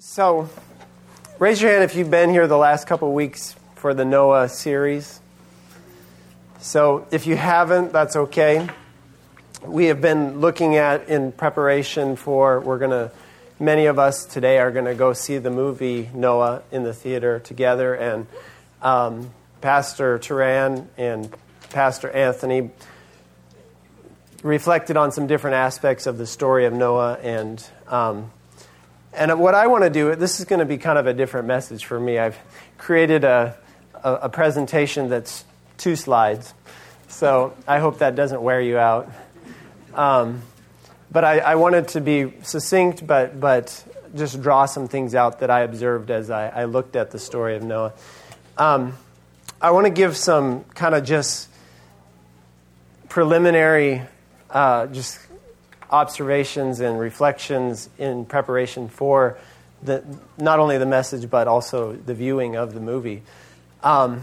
So, raise your hand if you've been here the last couple of weeks for the Noah series. So, if you haven't, that's okay. We have been looking at, in preparation for, many of us today are going to go see the movie Noah in the theater together. And Pastor Turan and Pastor Anthony reflected on some different aspects of the story of Noah. And what I want to do, this is going to be kind of a different message for me. I've created a presentation that's 2 slides. So I hope that doesn't wear you out. But I wanted to be succinct, but just draw some things out that I observed as I looked at the story of Noah. I want to give some kind of just preliminary just observations and reflections in preparation for not only the message, but also the viewing of the movie. I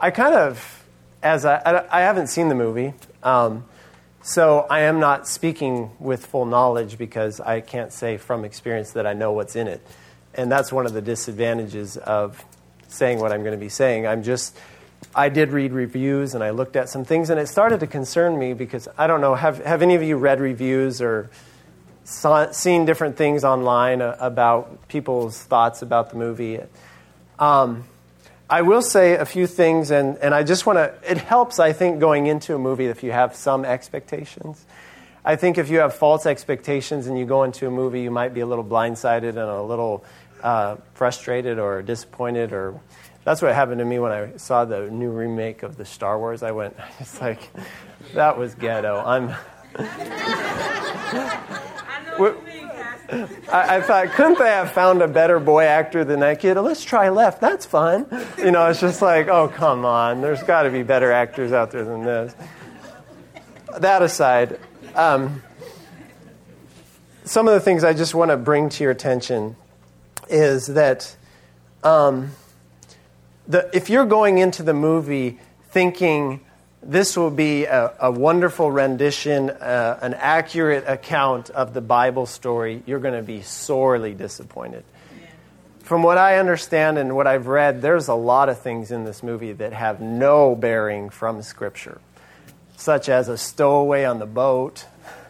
haven't seen the movie, so I am not speaking with full knowledge because I can't say from experience that I know what's in it. And that's one of the disadvantages of saying what I'm going to be saying. I did read reviews and I looked at some things, and it started to concern me because I don't know, have any of you read reviews or seen different things online about people's thoughts about the movie? I will say a few things, and I just want to, it helps, I think, going into a movie if you have some expectations. I think if you have false expectations and you go into a movie, you might be a little blindsided and a little frustrated or disappointed. Or that's what happened to me when I saw the new remake of the Star Wars. I went, it's like, that was ghetto. I thought, couldn't they have found a better boy actor than that kid? Let's try Left. That's fun. It's just like, oh, come on. There's got to be better actors out there than this. That aside, some of the things I just want to bring to your attention is that if you're going into the movie thinking this will be a wonderful rendition, an accurate account of the Bible story, you're going to be sorely disappointed. From what I understand and what I've read, there's a lot of things in this movie that have no bearing from Scripture, such as a stowaway on the boat,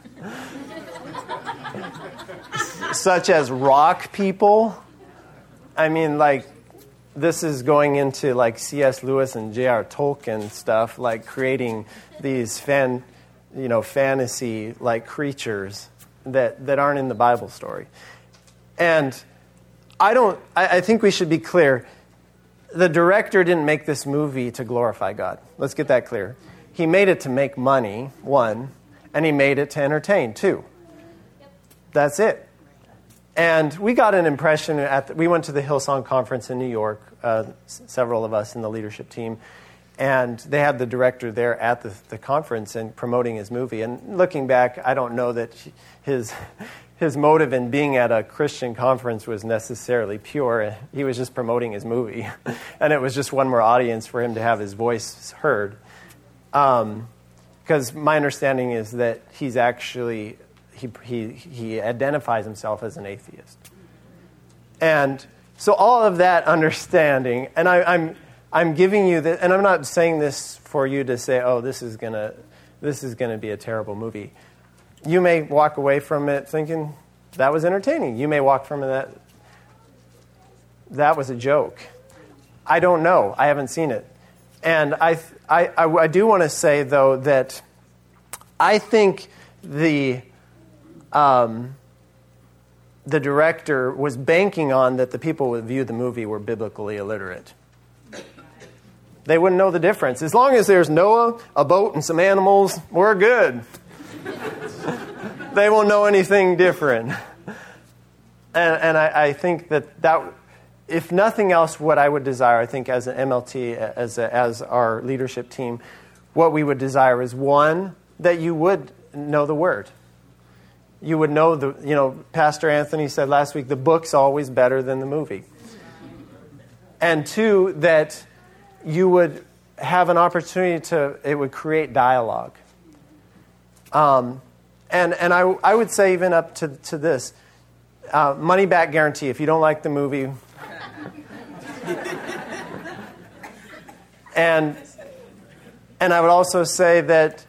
such as rock people. I mean, this is going into C.S. Lewis and J.R. Tolkien stuff, creating these fantasy creatures that aren't in the Bible story. And I think we should be clear. The director didn't make this movie to glorify God. Let's get that clear. He made it to make money, 1, and he made it to entertain, 2. That's it. And we got an impression we went to the Hillsong Conference in New York, several of us in the leadership team, and they had the director there at the conference and promoting his movie. And looking back, I don't know that his motive in being at a Christian conference was necessarily pure. He was just promoting his movie, and it was just one more audience for him to have his voice heard. Because my understanding is that he's actually... He identifies himself as an atheist. And so all of that understanding, and I'm giving you this, and I'm not saying this for you to say, oh, this is gonna be a terrible movie. You may walk away from it thinking that was entertaining. You may walk from it that was a joke. I don't know. I haven't seen it. And I do want to say, though, that I think the director was banking on that the people who would view the movie were biblically illiterate. They wouldn't know the difference. As long as there's Noah, a boat, and some animals, we're good. They won't know anything different. And I think that if nothing else, what I would desire, I think as an MLT, as our leadership team, what we would desire is, 1, that you would know the Word. You would know Pastor Anthony said last week, the book's always better than the movie. And 2, that you would have an opportunity it would create dialogue. And I would say even up to this, money back guarantee. If you don't like the movie, and I would also say that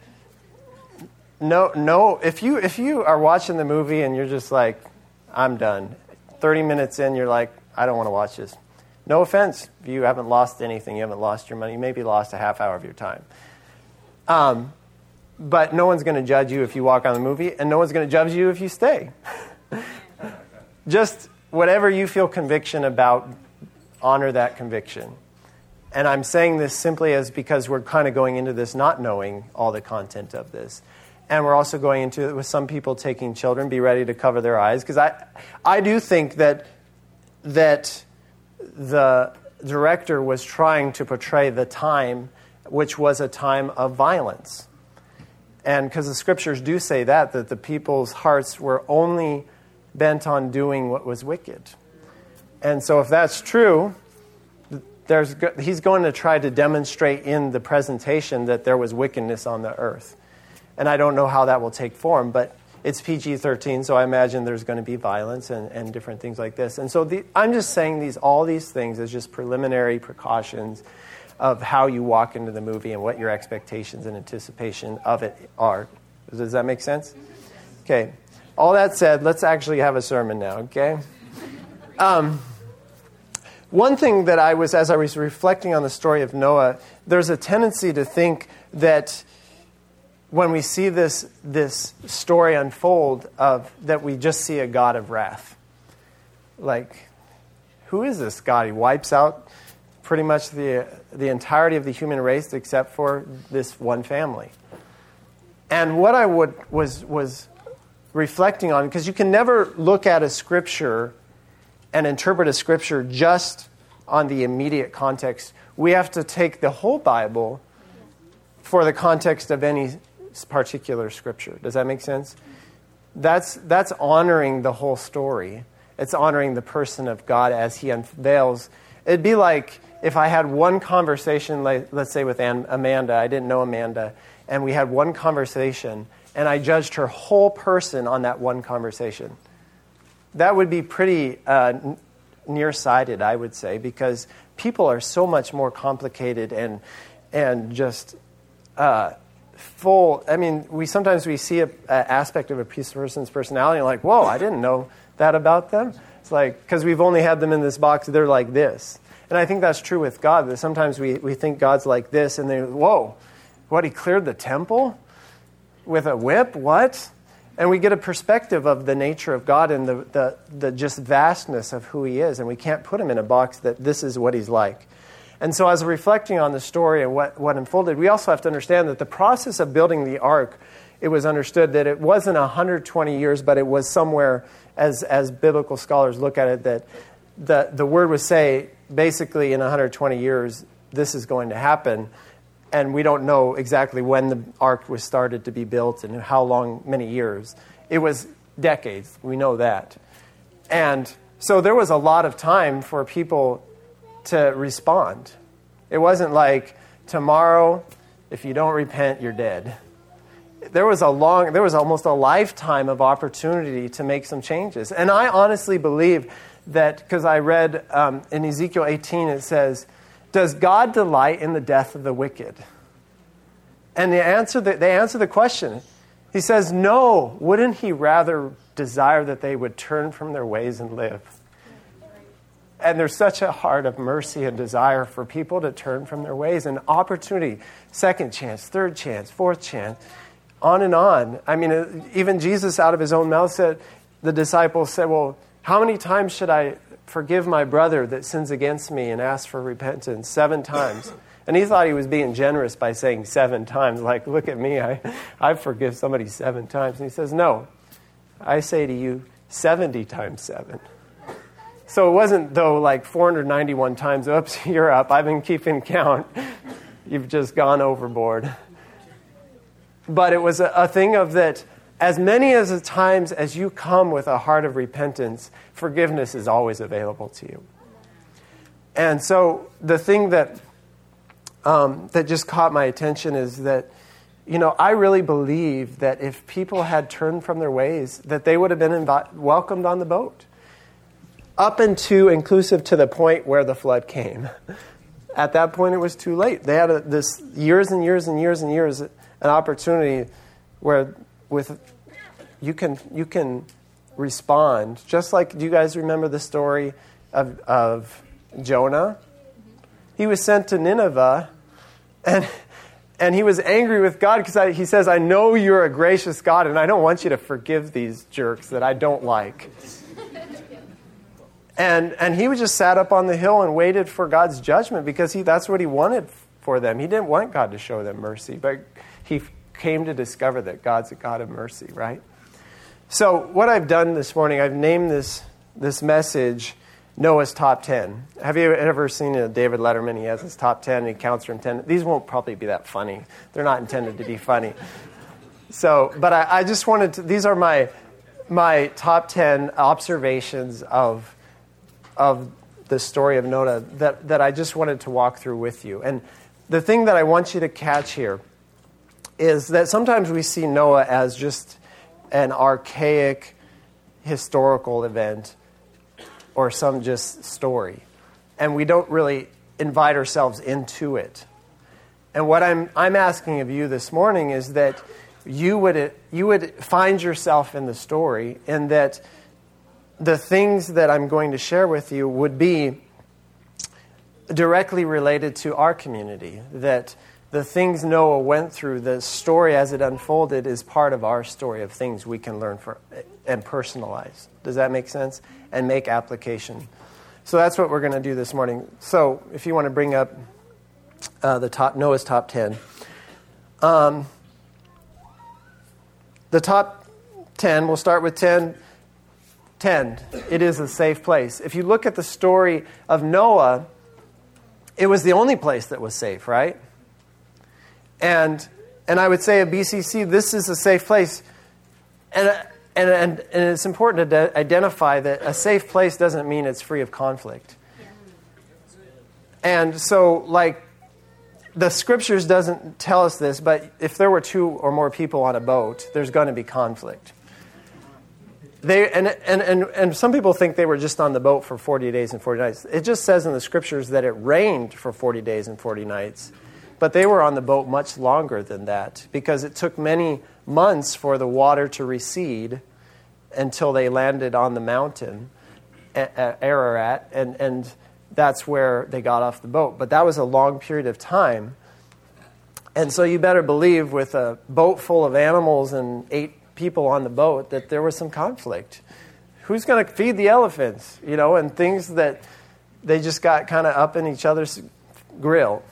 no. If you are watching the movie and you're just like, I'm done. 30 minutes in, you're like, I don't want to watch this. No offense. You haven't lost anything. You haven't lost your money. You maybe lost a half hour of your time. But no one's going to judge you if you walk on the movie, and no one's going to judge you if you stay. Just whatever you feel conviction about, honor that conviction. And I'm saying this simply as because we're kind of going into this not knowing all the content of this. And we're also going into it with some people taking children, be ready to cover their eyes. Because I do think that the director was trying to portray the time, which was a time of violence. And because the scriptures do say that the people's hearts were only bent on doing what was wicked. And so if that's true, he's going to try to demonstrate in the presentation that there was wickedness on the earth. And I don't know how that will take form, but it's PG-13, so I imagine there's going to be violence and different things like this. And so I'm just saying all these things as just preliminary precautions of how you walk into the movie and what your expectations and anticipation of it are. Does that make sense? Okay. All that said, let's actually have a sermon now, okay? One thing that as I was reflecting on the story of Noah, there's a tendency to think that when we see this story unfold that we just see a God of wrath. Like, who is this God? He wipes out pretty much the entirety of the human race except for this one family. And what I was reflecting on, because you can never look at a scripture and interpret a scripture just on the immediate context. We have to take the whole Bible for the context of any particular scripture. Does that make sense? That's honoring the whole story. It's honoring the person of God as he unveils. It'd be like if I had one conversation, let's say with Amanda. I didn't know Amanda, and we had one conversation, and I judged her whole person on that one conversation. That would be pretty nearsighted, I would say, because people are so much more complicated and just full. I mean, we sometimes see an aspect of a person's personality and like, whoa, I didn't know that about them. It's like, because we've only had them in this box, they're like this. And I think that's true with God, that sometimes we think God's like this, and then, whoa, what, he cleared the temple with a whip? What? And we get a perspective of the nature of God and the just vastness of who he is, and we can't put him in a box that this is what he's like. And so as reflecting on the story and what unfolded, we also have to understand that the process of building the ark, it was understood that it wasn't 120 years, but it was somewhere, as biblical scholars look at it, that the word would say, basically in 120 years, this is going to happen. And we don't know exactly when the ark was started to be built and how long, many years. It was decades. We know that. And so there was a lot of time for people to respond. It wasn't like, tomorrow, if you don't repent, you're dead. There was almost a lifetime of opportunity to make some changes. And I honestly believe that, because I read in Ezekiel 18, it says, does God delight in the death of the wicked? And they answer the question. He says, no. Wouldn't he rather desire that they would turn from their ways and live? And there's such a heart of mercy and desire for people to turn from their ways, and opportunity, second chance, third chance, fourth chance, on and on. I mean, even Jesus out of his own mouth said, the disciples said, well, how many times should I forgive my brother that sins against me and ask for repentance? 7 times. And he thought he was being generous by saying 7 times. Like, look at me, I forgive somebody 7 times. And he says, no, I say to you 70 times 7. So it wasn't, though, like 491 times, oops, you're up. I've been keeping count. You've just gone overboard. But it was a thing of that, as many as the times as you come with a heart of repentance, forgiveness is always available to you. And so the thing that just caught my attention is that, I really believe that if people had turned from their ways, that they would have been welcomed on the boat. up into inclusive to the point where the flood came. At that point, it was too late. They had this years and years and years and years an opportunity where you can respond. Just like, do you guys remember the story of Jonah? He was sent to Nineveh, and he was angry with God because he says, I know you're a gracious God, and I don't want you to forgive these jerks that I don't like. And he just sat up on the hill and waited for God's judgment because that's what he wanted for them. He didn't want God to show them mercy, but he came to discover that God's a God of mercy, right? So what I've done this morning, I've named this message Noah's Top 10. Have you ever seen David Letterman? He has his top 10 and he counts from 10. These won't probably be that funny. They're not intended to be funny. So, but I just wanted to, these are my top 10 observations of the story of Noah that I just wanted to walk through with you. And the thing that I want you to catch here is that sometimes we see Noah as just an archaic historical event or some just story. And we don't really invite ourselves into it. And what I'm asking of you this morning is that you would find yourself in the story, and that the things that I'm going to share with you would be directly related to our community. That the things Noah went through, the story as it unfolded, is part of our story of things we can learn and personalize. Does that make sense? And make application. So that's what we're going to do this morning. So if you want to bring up Noah's top 10. The top 10, we'll start with 10. 10, it is a safe place. If you look at the story of Noah, it was the only place that was safe, right? And I would say at BCC, this is a safe place. And it's important to identify that a safe place doesn't mean it's free of conflict. And so, like, the scriptures doesn't tell us this, but if there were 2 or more people on a boat, there's going to be conflict. And some people think they were just on the boat for 40 days and 40 nights. It just says in the scriptures that it rained for 40 days and 40 nights. But they were on the boat much longer than that because it took many months for the water to recede until they landed on the mountain at Ararat, and that's where they got off the boat. But that was a long period of time. And so you better believe with a boat full of animals and 8 people on the boat that there was some conflict. Who's going to feed the elephants? And things that they just got kind of up in each other's grill,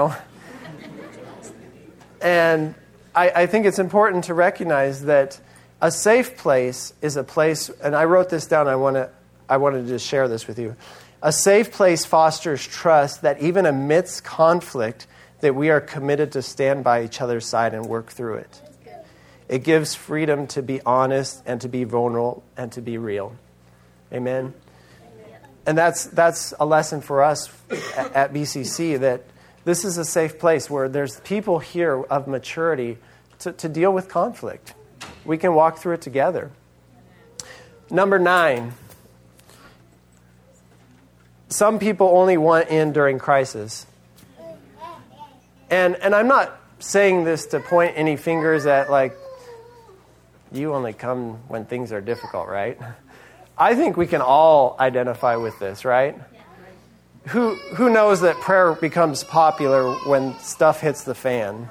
And I think it's important to recognize that a safe place is a place, and I wrote this down, I wanted to just share this with you. A safe place fosters trust that even amidst conflict, that we are committed to stand by each other's side and work through it. It gives freedom to be honest and to be vulnerable and to be real. Amen? And that's a lesson for us at BCC, that this is a safe place where there's people here of maturity to deal with conflict. We can walk through it together. Number 9. Some people only want in during crisis. And I'm not saying this to point any fingers at, like, you only come when things are difficult, right? I think we can all identify with this, right? Who knows that prayer becomes popular when stuff hits the fan?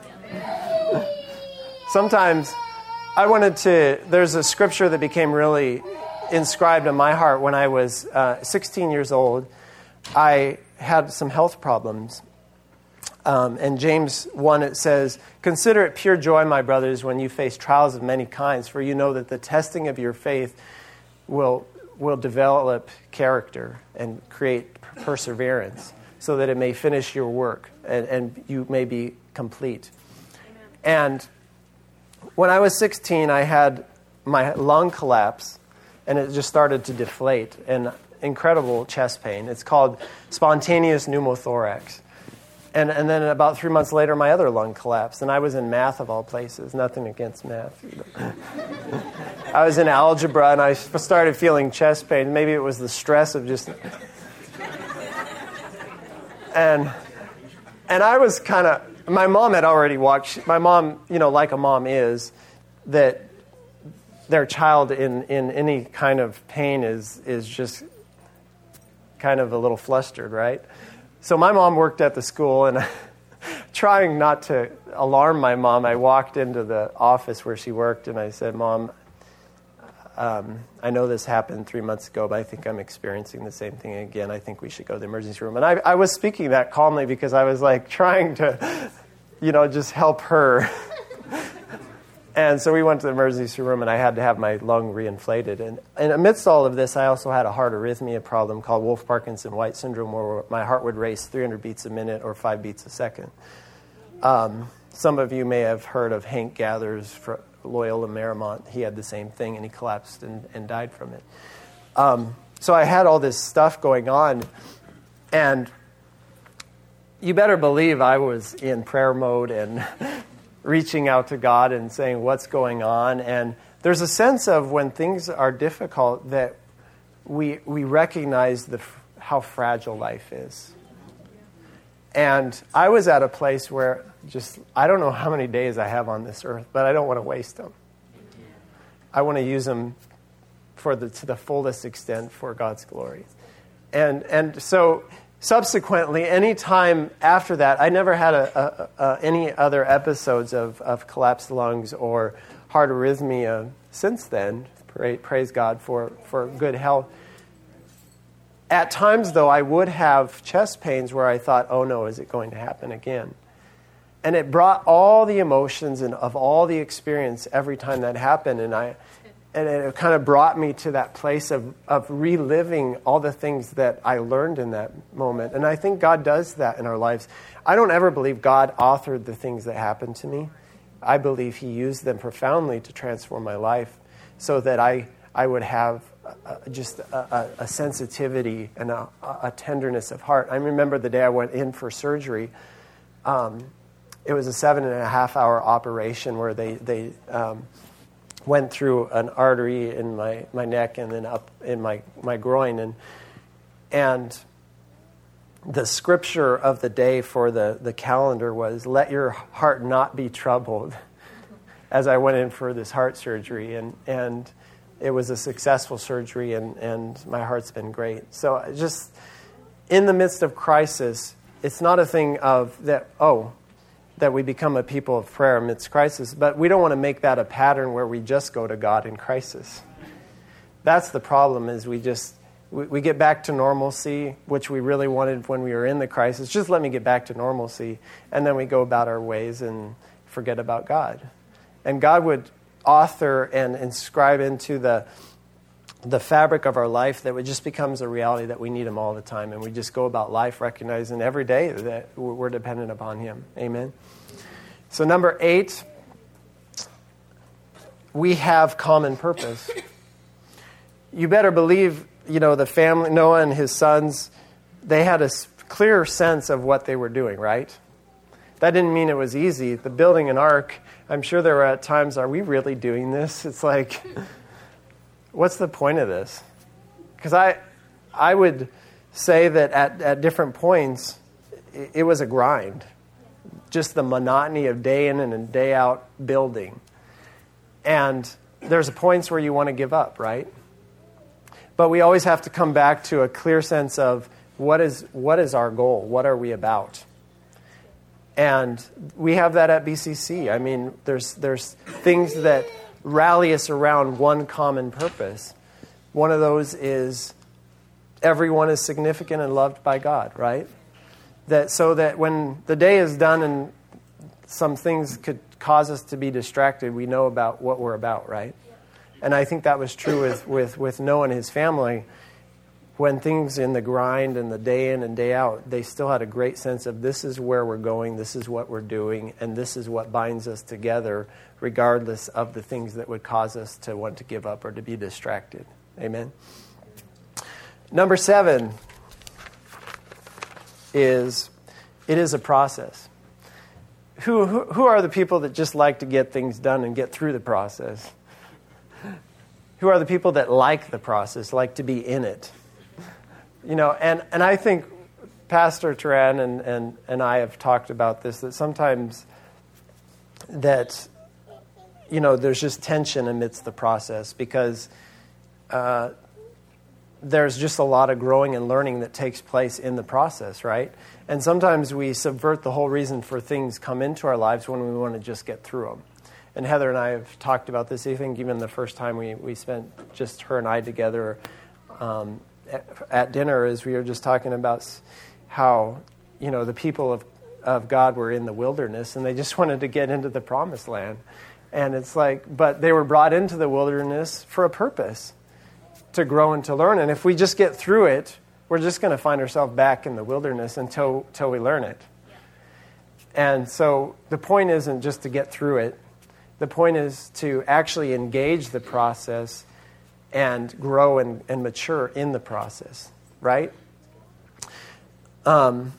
Sometimes there's a scripture that became really inscribed in my heart when I was 16 years old. I had some health problems. And James 1, it says, "Consider it pure joy, my brothers, when you face trials of many kinds, for you know that the testing of your faith will develop character and create perseverance, so that it may finish your work and you may be complete." Amen. And when I was 16, I had my lung collapse, and it just started to deflate, and incredible chest pain. It's called spontaneous pneumothorax. And then about 3 months later, my other lung collapsed. And I was in math of all places. Nothing against math. I was in algebra, and I started feeling chest pain. Maybe it was the stress of just... And I was kind of... My mom had already walked... My mom, like a mom is, that their child in any kind of pain is just kind of a little flustered, right? So my mom worked at the school, and trying not to alarm my mom, I walked into the office where she worked, and I said, Mom, I know this happened 3 months ago, but I think I'm experiencing the same thing again. I think we should go to the emergency room. And I was speaking that calmly because I was like trying to, just help her. And so we went to the emergency room, and I had to have my lung reinflated. And amidst all of this, I also had a heart arrhythmia problem called Wolff-Parkinson-White syndrome, where my heart would race 300 beats a minute or 5 beats a second. Some of you may have heard of Hank Gathers for Loyola Marymount. He had the same thing, and he collapsed and died from it. So I had all this stuff going on, and you better believe I was in prayer mode and reaching out to God and saying, what's going on? And there's a sense of when things are difficult that we recognize how fragile life is. And I was at a place where I don't know how many days I have on this earth, but I don't want to waste them. I want to use them to the fullest extent for God's glory. And so subsequently, any time after that, I never had any other episodes of collapsed lungs or heart arrhythmia since then. Praise God for good health. At times, though, I would have chest pains where I thought, oh no, is it going to happen again? And it brought all the emotions and of all the experience every time that happened. And it kind of brought me to that place of reliving all the things that I learned in that moment. And I think God does that in our lives. I don't ever believe God authored the things that happened to me. I believe He used them profoundly to transform my life so that I would have just a sensitivity and a tenderness of heart. I remember the day I went in for surgery. It was a 7.5-hour operation where they went through an artery in my neck and then up in my groin. And the scripture of the day for the calendar was, let your heart not be troubled, as I went in for this heart surgery. And it was a successful surgery, and my heart's been great. So just in the midst of crisis, it's not a thing of that we become a people of prayer amidst crisis, but we don't want to make that a pattern where we just go to God in crisis. That's the problem, is we get back to normalcy, which we really wanted when we were in the crisis. Just let me get back to normalcy. And then we go about our ways and forget about God. And God would author and inscribe into the fabric of our life that it just becomes a reality that we need Him all the time. And we just go about life recognizing every day that we're dependent upon Him. Amen? So number 8, we have common purpose. You better believe, the family, Noah and his sons, they had a clear sense of what they were doing, right? That didn't mean it was easy. The building an ark, I'm sure there were at times, are we really doing this? It's like, what's the point of this? Because I would say that at different points, it was a grind. Just the monotony of day in and day out building. And there's points where you want to give up, right? But we always have to come back to a clear sense of what is our goal? What are we about? And we have that at BCC. I mean, there's things that rally us around one common purpose. One of those is everyone is significant and loved by God, right? So that when the day is done and some things could cause us to be distracted, we know about what we're about, right? And I think that was true with Noah and his family. When things in the grind and the day in and day out, they still had a great sense of this is where we're going, this is what we're doing, and this is what binds us together, regardless of the things that would cause us to want to give up or to be distracted. Amen? Number 7 is It is a process. Who are the people that just like to get things done and get through the process? Who are the people that like the process, like to be in it? And I think Pastor Turan and I have talked about this, that sometimes that, there's just tension amidst the process because there's just a lot of growing and learning that takes place in the process, right? And sometimes we subvert the whole reason for things come into our lives when we want to just get through them. And Heather and I have talked about this. I think even the first time we spent just her and I together at dinner, as we were just talking about how, the people of God were in the wilderness and they just wanted to get into the promised land. And it's like, but they were brought into the wilderness for a purpose, to grow and to learn. And if we just get through it, we're just going to find ourselves back in the wilderness until we learn it. And so the point isn't just to get through it. The point is to actually engage the process and grow and mature in the process, right? And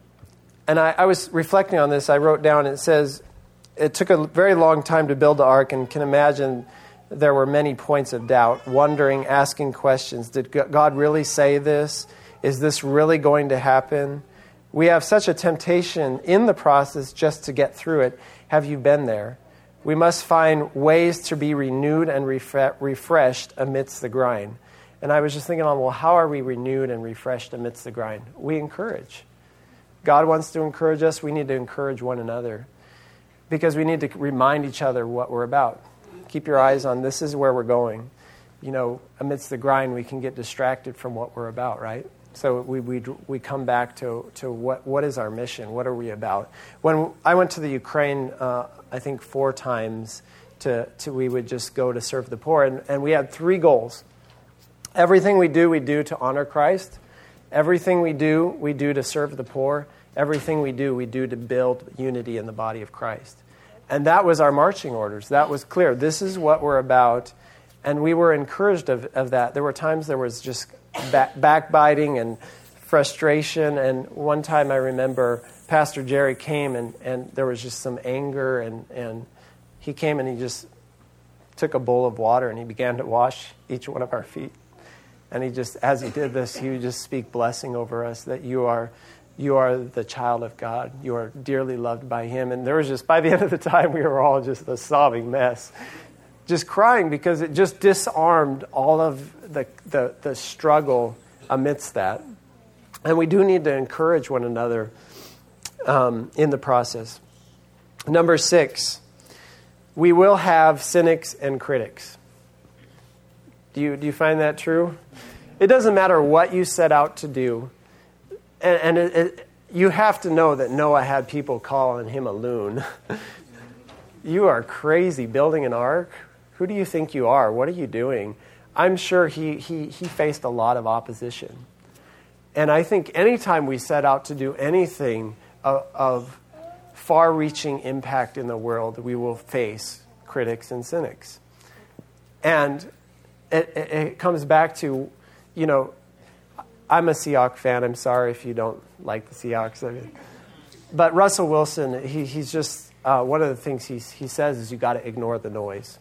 I was reflecting on this. I wrote down, it says, it took a very long time to build the ark, and can imagine there were many points of doubt, wondering, asking questions. Did God really say this? Is this really going to happen? We have such a temptation in the process just to get through it. Have you been there? We must find ways to be renewed and refreshed amidst the grind. And I was just thinking, well, how are we renewed and refreshed amidst the grind? We encourage. God wants to encourage us. We need to encourage one another because we need to remind each other what we're about. Keep your eyes on this is where we're going. Amidst the grind, we can get distracted from what we're about, right? So we come back to what is our mission? What are we about? When I went to the Ukraine, I think 4 times, we would just go to serve the poor, and we had 3 goals. Everything we do to honor Christ. Everything we do to serve the poor. Everything we do to build unity in the body of Christ. And that was our marching orders. That was clear. This is what we're about. And we were encouraged of that. There were times there was just backbiting and frustration. And one time I remember Pastor Jerry came and there was just some anger. And he came and he just took a bowl of water and he began to wash each one of our feet. And he just, as he did this, he would just speak blessing over us that you are the child of God. You are dearly loved by him. And there was just, by the end of the time, we were all just a sobbing mess. Just crying because it just disarmed all of the struggle amidst that. And we do need to encourage one another in the process. Number 6, we will have cynics and critics. Do you find that true? It doesn't matter what you set out to do. And you have to know that Noah had people calling him a loon. You are crazy building an ark. Who do you think you are? What are you doing? I'm sure he faced a lot of opposition. And I think anytime we set out to do anything of far-reaching impact in the world, we will face critics and cynics. And it comes back to, I'm a Seahawks fan. I'm sorry if you don't like the Seahawks. But Russell Wilson, he's just, one of the things he says is you got to ignore the noise.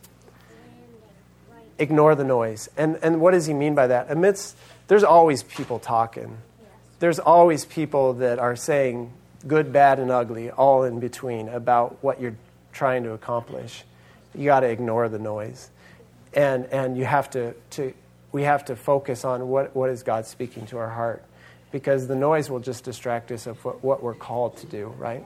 Ignore the noise. And what does he mean by that? There's always people talking. There's always people that are saying good, bad, and ugly, all in between about what you're trying to accomplish. You got to ignore the noise. And you have we have to focus on what is God speaking to our heart, because the noise will just distract us of what we're called to do, right?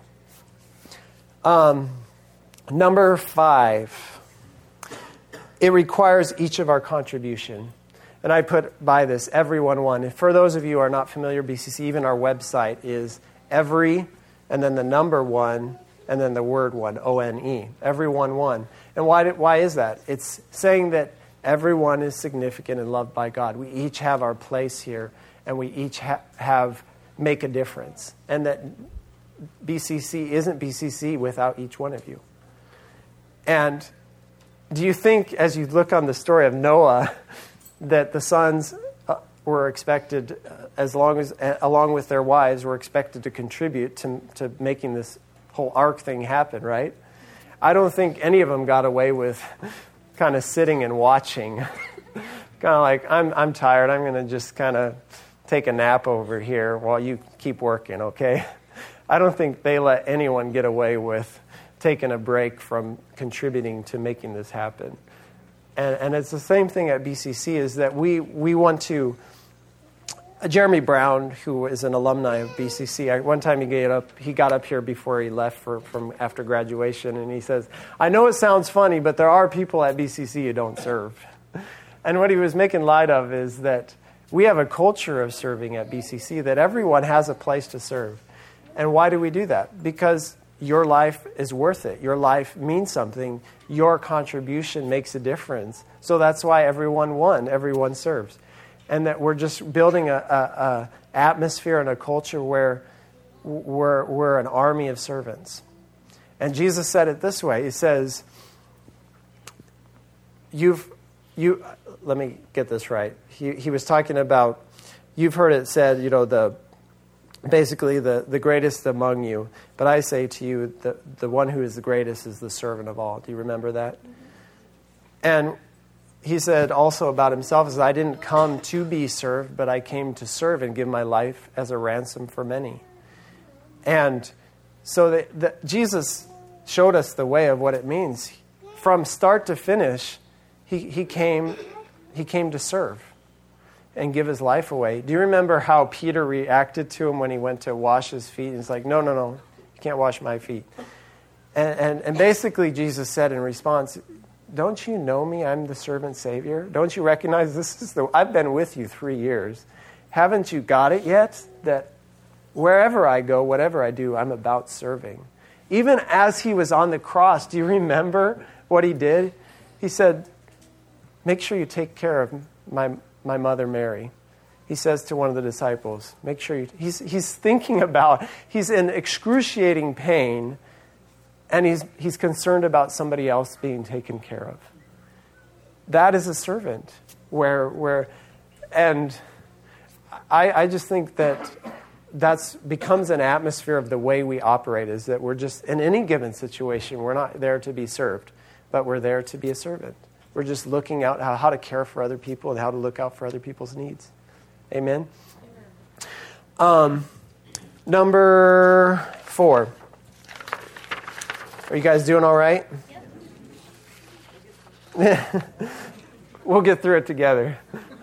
Number 5, it requires each of our contribution. And I put by this, everyone one. For those of you who are not familiar, BCC, even our website is every, and then the number 1, and then the word 1, O-N-E. Everyone one. And why is that? It's saying that everyone is significant and loved by God. We each have our place here, and we each make a difference. And that BCC isn't BCC without each one of you. And do you think, as you look on the story of Noah, that the sons were expected, along with their wives, were expected to contribute to making this whole ark thing happen, right? I don't think any of them got away with kind of sitting and watching. Kind of like, I'm tired, I'm going to just kind of take a nap over here while you keep working, okay? I don't think they let anyone get away with taking a break from contributing to making this happen. And it's the same thing at BCC, is that we want to... Jeremy Brown, who is an alumni of BCC, one time he got up here before he left from after graduation, and he says, I know it sounds funny, but there are people at BCC who don't serve. And what he was making light of is that we have a culture of serving at BCC, that everyone has a place to serve. And why do we do that? Because your life is worth it. Your life means something. Your contribution makes a difference. So that's why everyone serves. And that we're just building a atmosphere and a culture where we're an army of servants. And Jesus said it this way. He says, let me get this right. He was talking about, you've heard it said, basically the greatest among you. But I say to you, the one who is the greatest is the servant of all. Do you remember that? And he said also about himself, is I didn't come to be served, but I came to serve and give my life as a ransom for many. And so Jesus showed us the way of what it means. From start to finish, he came to serve and give his life away. Do you remember how Peter reacted to him when he went to wash his feet? He's like, no, you can't wash my feet. And basically Jesus said in response, don't you know me? I'm the servant Savior. Don't you recognize I've been with you 3 years. Haven't you got it yet? That wherever I go, whatever I do, I'm about serving. Even as he was on the cross, do you remember what he did? He said, make sure you take care of my mother Mary. He says to one of the disciples, make sure he's thinking about, he's in excruciating pain, and he's concerned about somebody else being taken care of. That is a servant. And I just think that becomes an atmosphere of the way we operate, is that we're just, in any given situation, we're not there to be served, but we're there to be a servant. We're just looking out how to care for other people and how to look out for other people's needs. Amen? Number 4. Are you guys doing all right? Yep. We'll get through it together.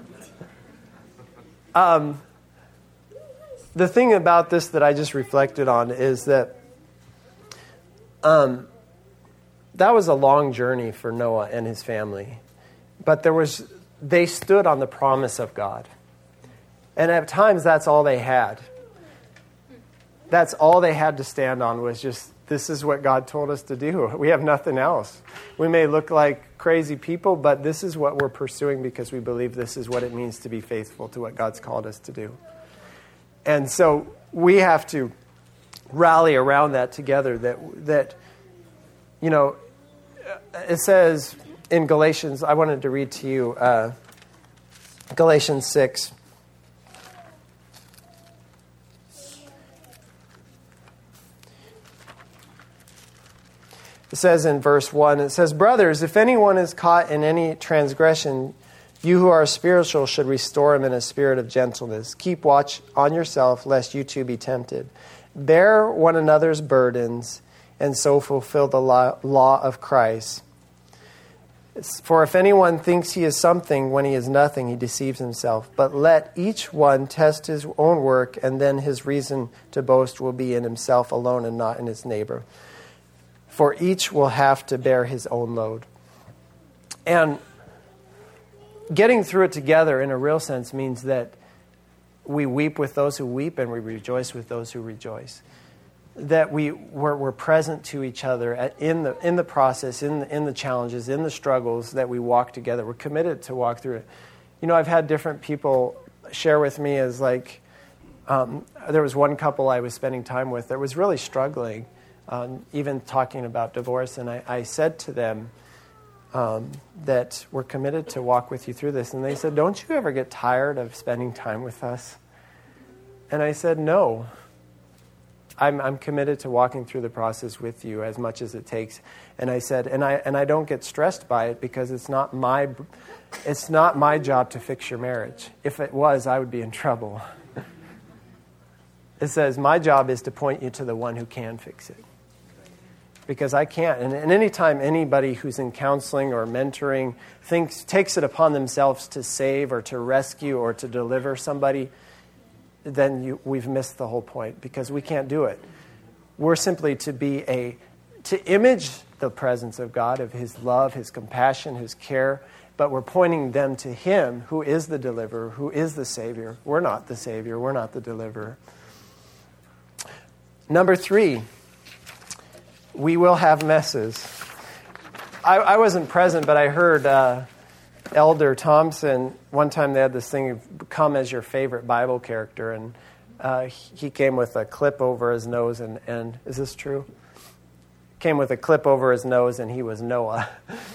The thing about this that I just reflected on is that that was a long journey for Noah and his family. But they stood on the promise of God. And at times that's all they had. That's all they had to stand on, was just, this is what God told us to do. We have nothing else. We may look like crazy people, but this is what we're pursuing because we believe this is what it means to be faithful to what God's called us to do. And so we have to rally around that together. That it says in Galatians, I wanted to read to you Galatians 6. It says in verse 1, it says, brothers, if anyone is caught in any transgression, you who are spiritual should restore him in a spirit of gentleness. Keep watch on yourself, lest you too be tempted. Bear one another's burdens, and so fulfill the law of Christ. For if anyone thinks he is something when he is nothing, he deceives himself. But let each one test his own work, and then his reason to boast will be in himself alone and not in his neighbor. For each will have to bear his own load. And getting through it together in a real sense means that we weep with those who weep and we rejoice with those who rejoice. That we're present to each other in the process, in the challenges, in the struggles, that we walk together. We're committed to walk through it. I've had different people share with me as like, there was one couple I was spending time with that was really struggling, even talking about divorce. And I said to them, that we're committed to walk with you through this. And they said, don't you ever get tired of spending time with us? And I said, no. I'm committed to walking through the process with you as much as it takes. And I said, and I don't get stressed by it because it's not my job to fix your marriage. If it was, I would be in trouble. It says, my job is to point you to the one who can fix it. Because I can't. And anytime anybody who's in counseling or mentoring takes it upon themselves to save or to rescue or to deliver somebody, then we've missed the whole point, because we can't do it. We're simply to image the presence of God, of His love, His compassion, His care, but we're pointing them to Him who is the deliverer, who is the Savior. We're not the Savior. We're not the deliverer. Number 3, we will have messes. I wasn't present, but I heard Elder Thompson, one time they had this thing, come as your favorite Bible character, and he came with a clip over his nose, and is this true? Came with a clip over his nose, and he was Noah.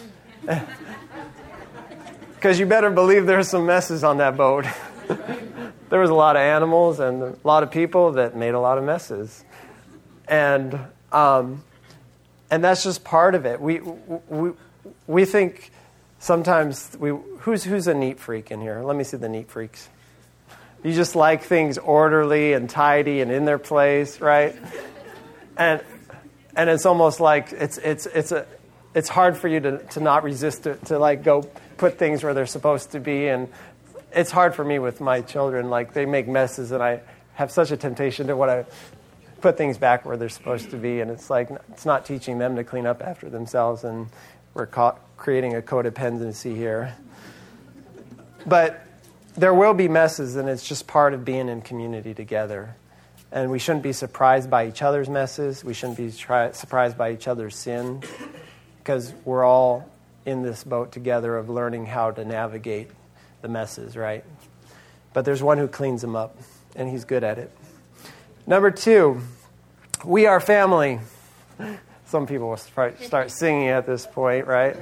Because you better believe there's some messes on that boat. There was a lot of animals and a lot of people that made a lot of messes. And that's just part of it. We think sometimes who's a neat freak in here? Let me see the neat freaks. You just like things orderly and tidy and in their place, right? And it's almost like it's hard for you to not resist it, to like go put things where they're supposed to be. And it's hard for me with my children. Like, they make messes, and I have such a temptation to want to put things back where they're supposed to be. And it's like, it's not teaching them to clean up after themselves, and we're creating a codependency here. But there will be messes, and it's just part of being in community together. And we shouldn't be surprised by each other's messes. We shouldn't be surprised by each other's sin, because we're all in this boat together of learning how to navigate the messes, right? But there's one who cleans them up, and He's good at it. Number 2, we are family. Some people will start singing at this point, right?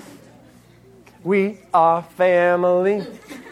We are family.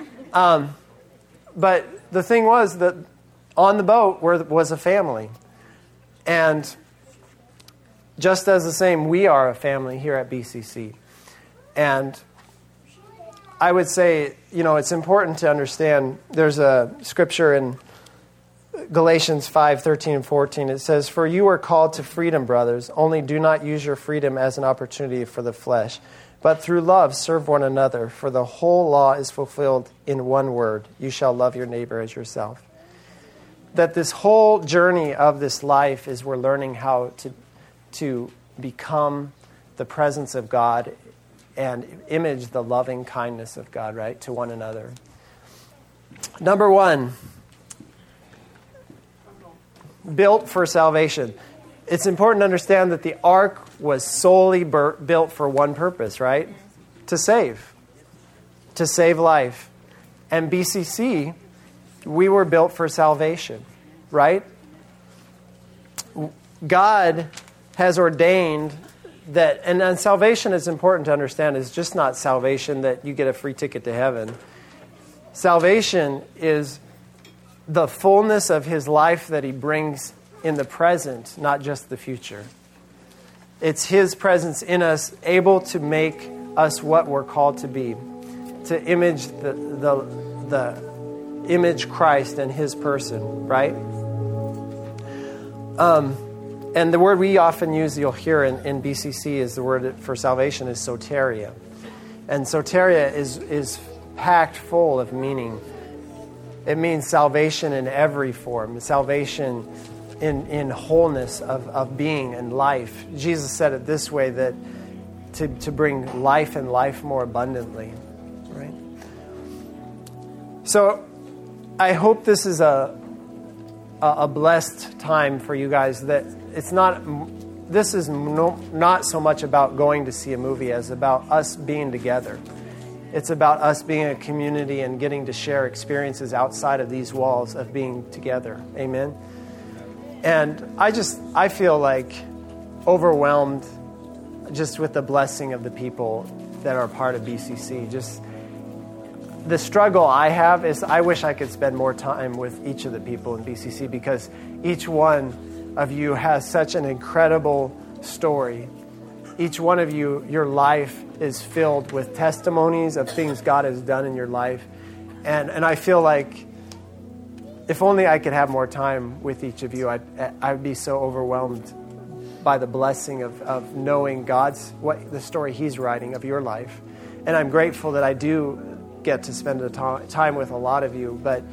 But the thing was that on the boat was a family. And just as the same, we are a family here at BCC. And I would say, it's important to understand, there's a scripture in Galatians 5:13 and 14. It says, "For you are called to freedom, brothers, only do not use your freedom as an opportunity for the flesh, but through love serve one another, for the whole law is fulfilled in one word, you shall love your neighbor as yourself." That this whole journey of this life is we're learning how to become the presence of God and image the loving kindness of God, right, to one another. Number 1, built for salvation. It's important to understand that the ark was solely built for one purpose, right? To save life. And BCC, we were built for salvation, right? God has ordained that, and salvation is important to understand, is just not salvation that you get a free ticket to heaven. Salvation is the fullness of His life that He brings in the present, not just the future. It's His presence in us, able to make us what we're called to be, to image the image Christ and His person, right? And the word we often use, you'll hear in BCC, is the word for salvation is soteria. And soteria is packed full of meaning. It means salvation in every form, salvation in wholeness of being and life. Jesus said it this way, that to bring life and life more abundantly, right? So I hope this is a blessed time for you guys, that this is not so much about going to see a movie as about us being together. It's about us being a community and getting to share experiences outside of these walls of being together. Amen. And I feel like overwhelmed just with the blessing of the people that are part of BCC. Just the struggle I have is I wish I could spend more time with each of the people in BCC, because each one of you has such an incredible story. Each one of you, your life is filled with testimonies of things God has done in your life. And I feel like if only I could have more time with each of you, I'd be so overwhelmed by the blessing of knowing the story He's writing of your life. And I'm grateful that I do get to spend time with a lot of you, but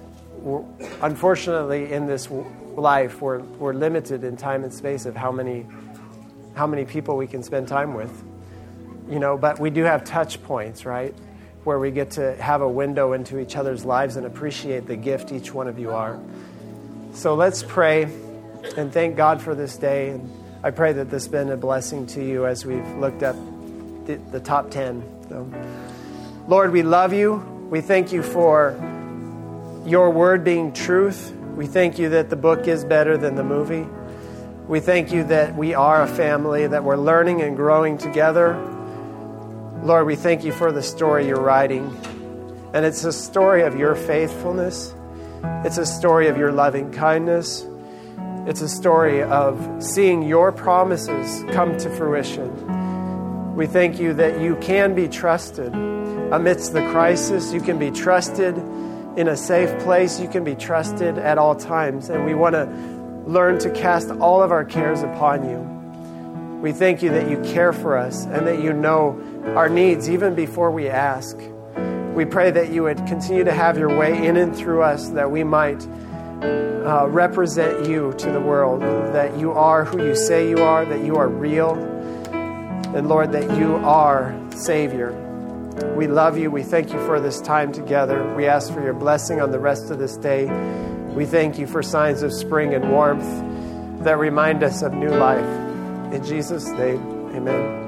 unfortunately in this life we're limited in time and space of how many people we can spend time with. But we do have touch points, right? Where we get to have a window into each other's lives and appreciate the gift each one of you are. So let's pray and thank God for this day. And I pray that this has been a blessing to you as we've looked up the top 10. So, Lord, we love you. We thank you for your word being truth. We thank you that the book is better than the movie. We thank you that we are a family, that we're learning and growing together. Lord, we thank you for the story you're writing. And it's a story of your faithfulness. It's a story of your loving kindness. It's a story of seeing your promises come to fruition. We thank you that you can be trusted amidst the crisis. You can be trusted in a safe place. You can be trusted at all times. And we want to learn to cast all of our cares upon you. We thank you that you care for us and that you know our needs even before we ask. We pray that you would continue to have your way in and through us, that we might represent you to the world, that you are who you say you are, that you are real, and Lord, that you are Savior. We love you. We thank you for this time together. We ask for your blessing on the rest of this day. We thank you for signs of spring and warmth that remind us of new life. In Jesus' name, amen.